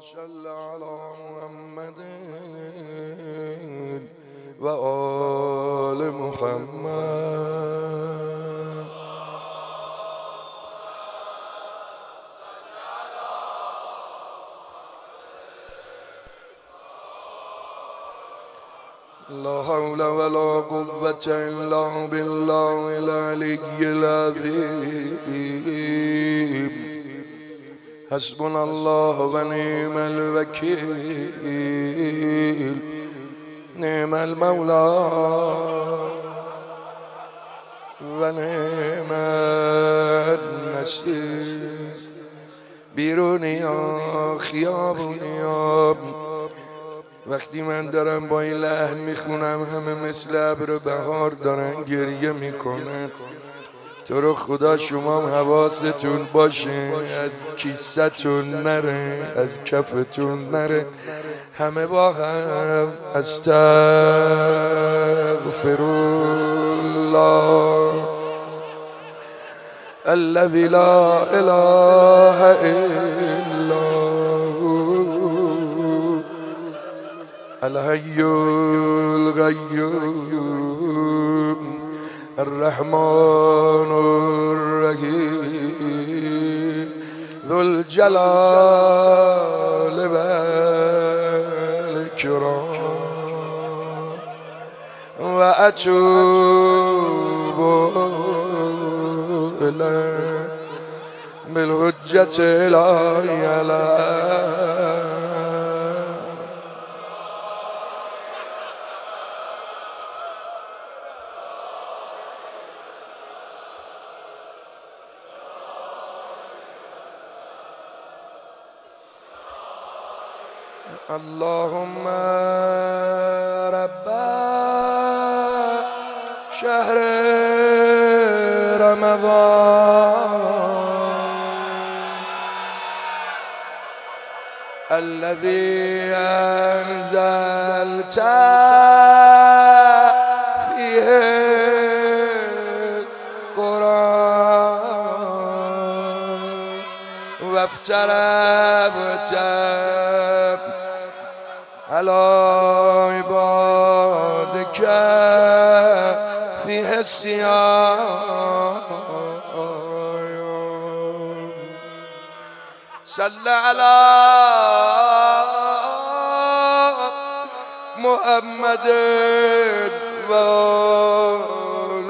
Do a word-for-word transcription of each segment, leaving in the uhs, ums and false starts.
صل على محمد و آل محمد. لا حول ولا قوة إلا بالله العلي العظيم. حسبنا الله ونعم الوكيل. نعم المولى ونعم النصير. بیرونیا خیابونیا وقتی من دارم با این لحن میخونم همه مثل ابر بهار دارن گریه میکنن. تو رو خدا شما هم حواستون باشه از کیستون نره، از کفتون نره. همه با هم استغفرالله الذی لا اله الا الحي القيوم الرحمن الرحيم ذو الجلال والإكرام. وأتوب إليه بالحجة الهي عليه. اللهم رب شهر رمضان الذي أنزلت فيه القرآن وافترضت على عبادك فيه الصيام. صل على محمد وآل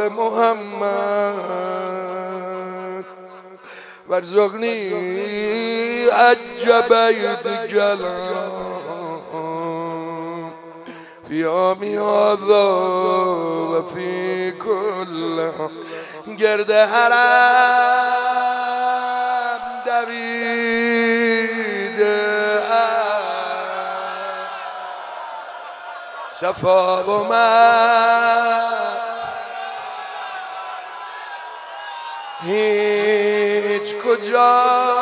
محمد وارزقني حج بيتك في يوم هذا وفي كل گرد حرم دویده صفا و من هیچ کجا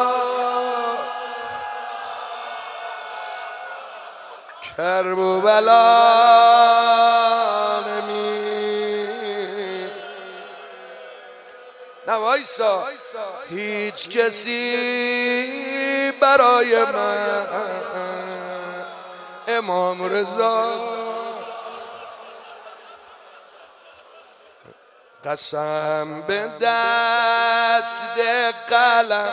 کرب و بلا نمی نوایسا هیچ کسی برای من امام رضا قسم به دست قلم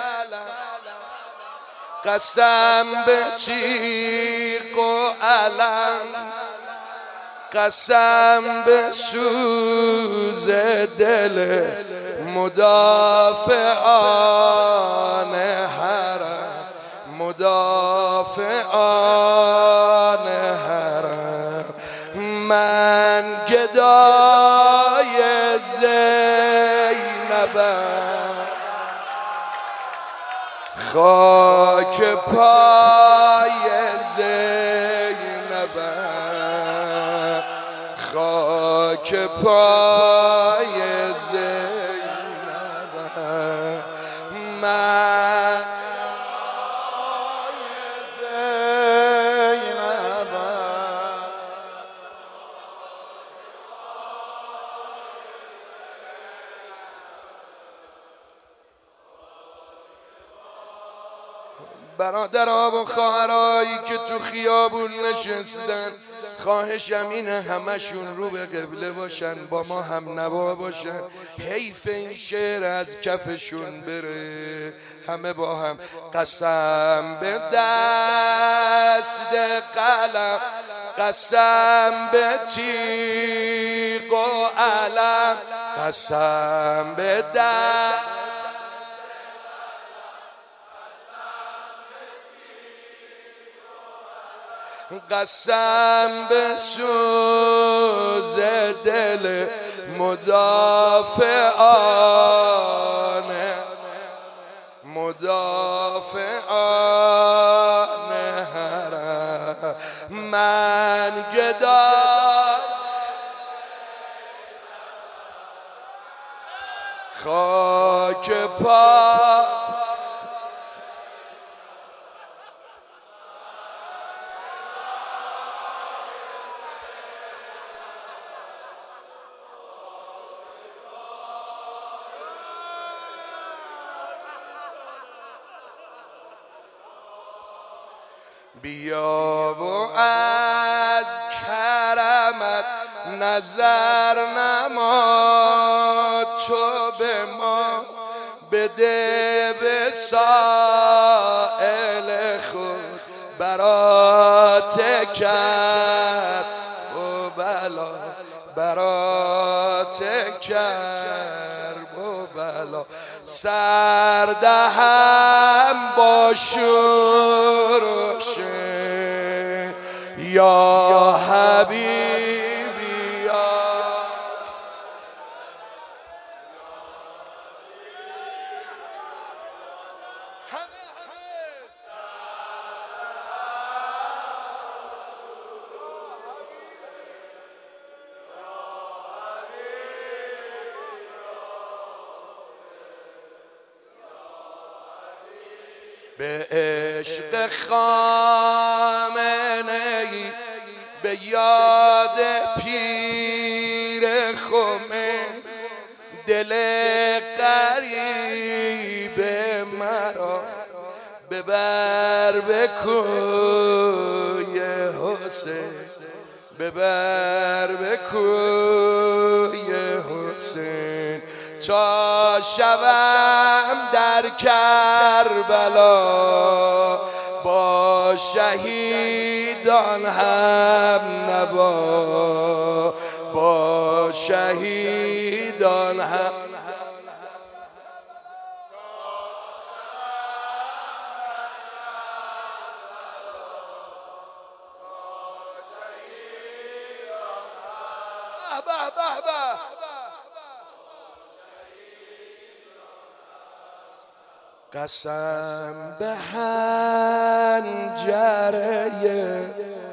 قسم به تیغ و علم قسم به سوز دل مدافعان حرم مدافعان حرم من گدای زینبم خاک پای زینبم خاک پای زینبم من زینبم. برادرها و خواهرایی که تو خیابون نشستن، خواهشم اینه همشون رو به قبله باشن، با ما هم نوا باشن. حیف این شعر از کفشون بره. همه با هم قسم به دست قلم، قسم به تیغ و علم، قسم به دست، قسم به سوز دل مدافعان، مدافعان حرم. من گدای خاک پا، بیا و از کرمت نظر نما، تو به ما بده به سائل خود برات کرد و بلا، برات کرد و بلا. سردهم با شورش یا حبیبی یا به عشق خامنه‌ای، به یاد پیر خمینی، دل غریب مرا ببر به کوی حسین، ببر به کوی حسین، تا شوم در کربلا با شهیدان هم نوا، با شهیدان هم. به به به قسم به حنجره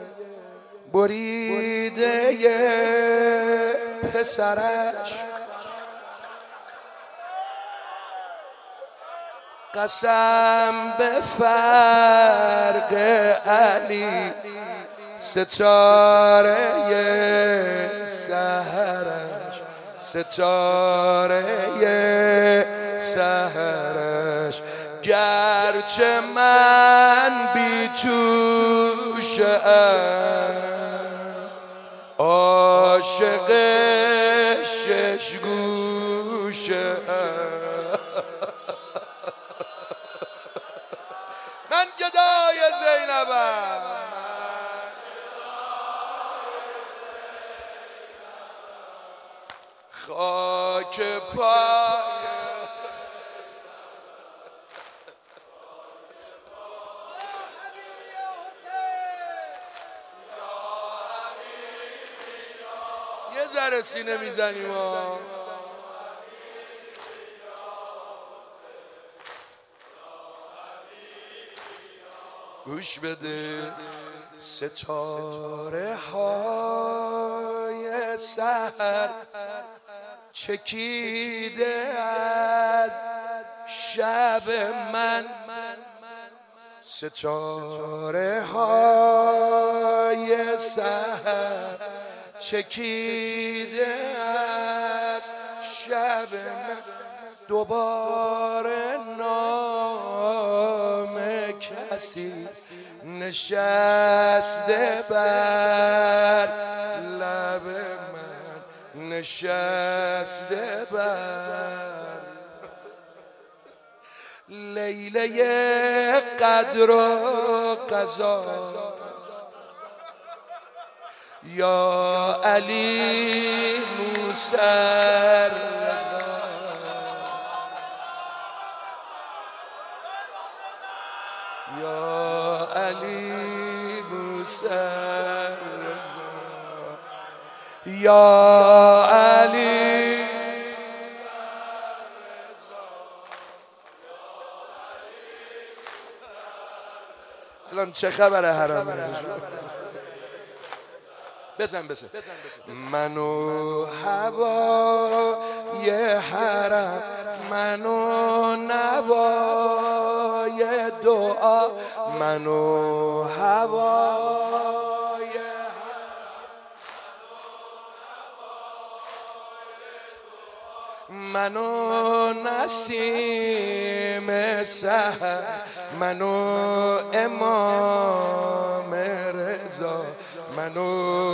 بریده پسرش، قسم به فرق علی ستاره سحرش، ستاره سحرش. گرچه من بی توشه‌ام، عاشق شش گوشه‌ام، من گدای زینبم، خاک پای یه ذره سینه میزنیم ها. گوش بده ستاره های سحر چکیده از شب من، ستاره های سحر چکیده از شب من، دوباره نام کرد کسی نشسته بر لب من، نشسته بر لیله قدر و قضا. یا علی موسر یا علی موسر یا علی. الان چه خبره حرامه؟ بزن بزن. منو هوای حرم، منو نوای دعا، منو هوای منو نسیم سحر، منو امام رضا، منو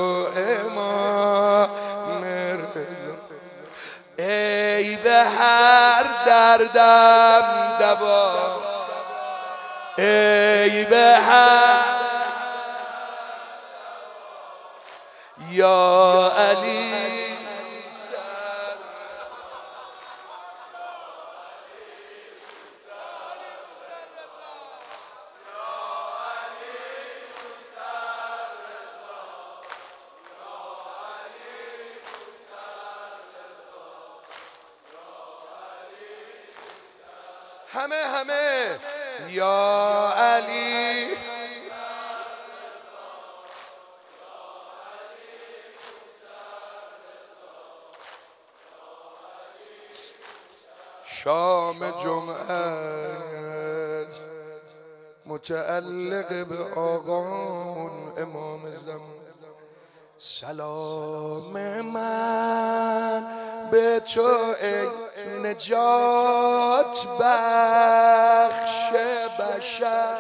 امام رضا. ای به هر دردم دوا، ای به هر یا علی همه همه یا علی. شام جمعه است متعلق به آقامون امام زمان. سلام من به تو ای نجات بخش بشر.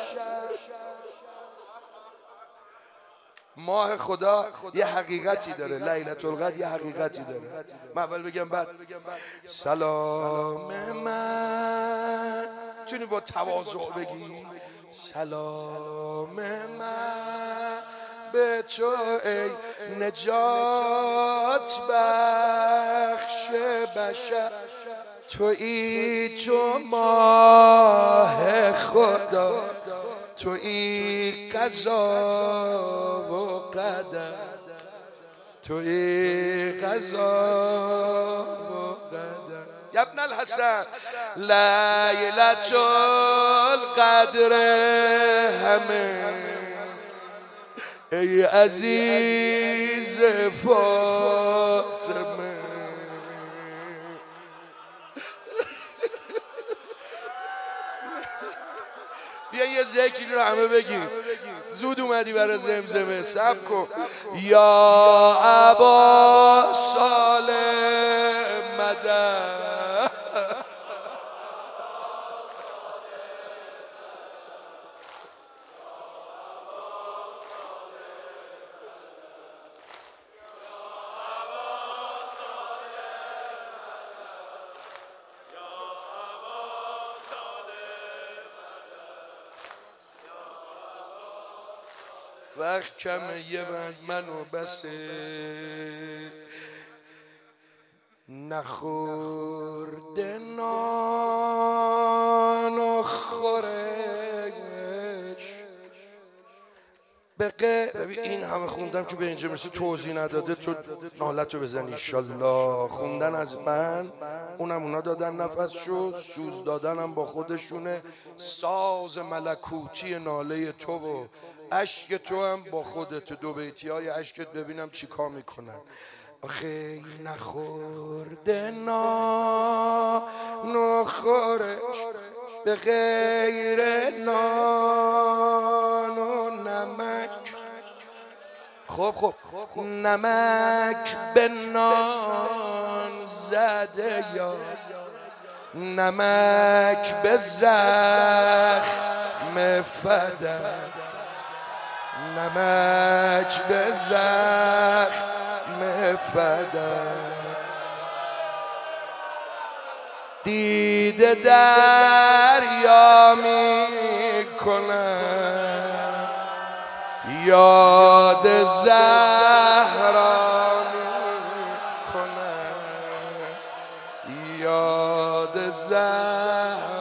ماه خدا یه حقیقتی داره، لیلة القدر یه حقیقتی داره. من اول بگم بعد سلام من، تونی با تواضع بگی سلام من به تو ای نجات بخش بشر. تویی تو ماه خدا، تویی قضا و قدر، تویی قضا و قدر. یا ابن الحسن لیلة القدر همه ای عزیز فاطمه. بیا یه ذکری رو همه بگیم. زود اومدی برای زمزمه، صبر کن. یا ابا صالح مدد، وقت کمه یه بند منو بسه نخورده نان و خورش بقه. ببین این همه خوندم که به اینجا مثل توضیح نداده تو نالتو بزن ایشالله. خوندن از من، اونم اونا دادن نفس شد، سوز دادنم با خودشونه. ساز ملکوتی ناله تو و عشق تو هم با خودت. دو بیتی های عشقت ببینم چی کار میکنن. آخه نخورده نان و خورش به غیر نان و نمک. خب خب نمک به نان زده یا نمک به زخم زخم فدک، نمک به زخم فدک. دیده دریا می کنم، یاد زهرا می کنم، یاد زهرا